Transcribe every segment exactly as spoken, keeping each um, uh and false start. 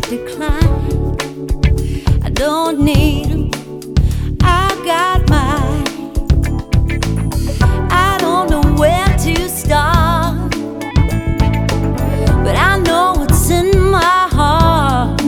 decline. I don't need 'em, I got mine. I don't know where to start, but I know what's in my heart.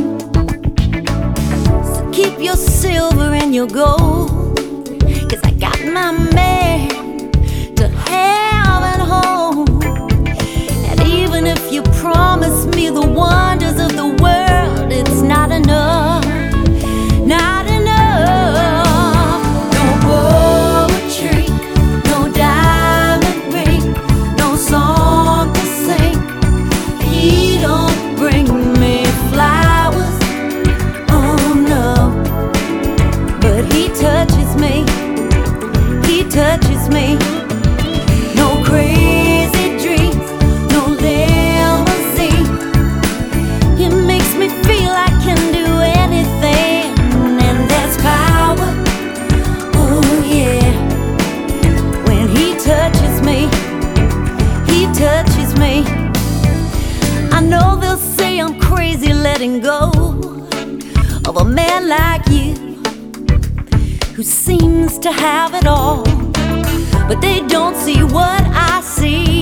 So keep your silver and your gold, 'cause I got my man to have at home. And even if you promise me the wonders of the world, it's not enough, not enough. No poetry, no diamond ring, no song to sing. He don't bring me flowers, oh no, but he touches me, he touches me. No crazy dreams, no limousine. He makes me feel I can do anything, and there's power, oh yeah, when he touches me, he touches me. I know they'll say I'm crazy letting go of a man like you, who seems to have it all, but they don't see what I see.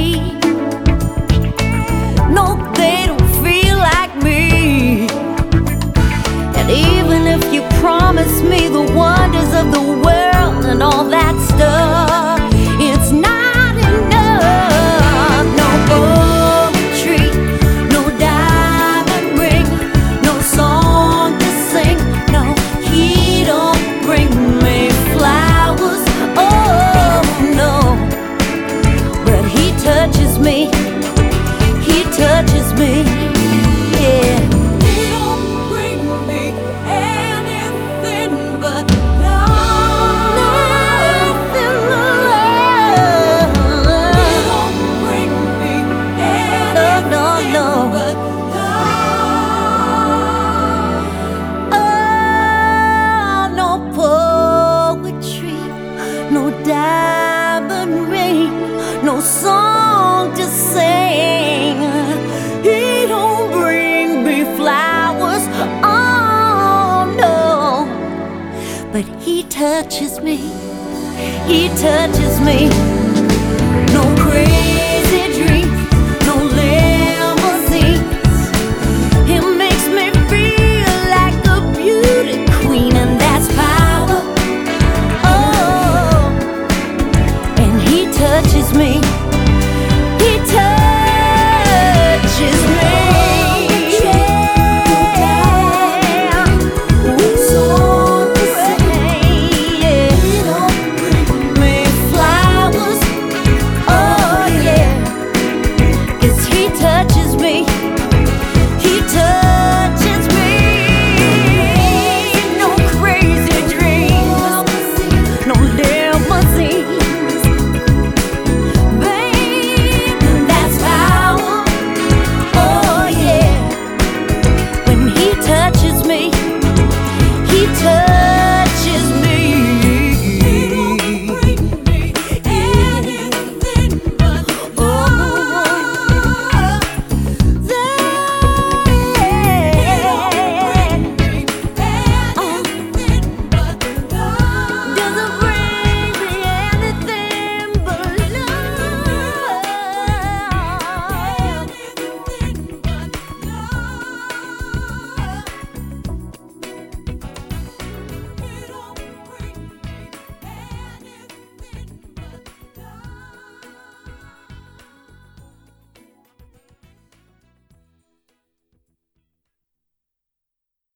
No, they don't feel like me. And even if you promise me the wonders of the world and all that stuff, it's not enough. No poetry, no diamond ring, no song to sing. No, he don't bring me flowers, oh no, but he touches me, he touches me, yeah. He don't bring me anything but love, nothing but love. He don't bring me anything no, no, no. but love. Oh, no poetry, no diamond ring, no song to sing. He don't bring me flowers, oh no, but he touches me, he touches me. No crazy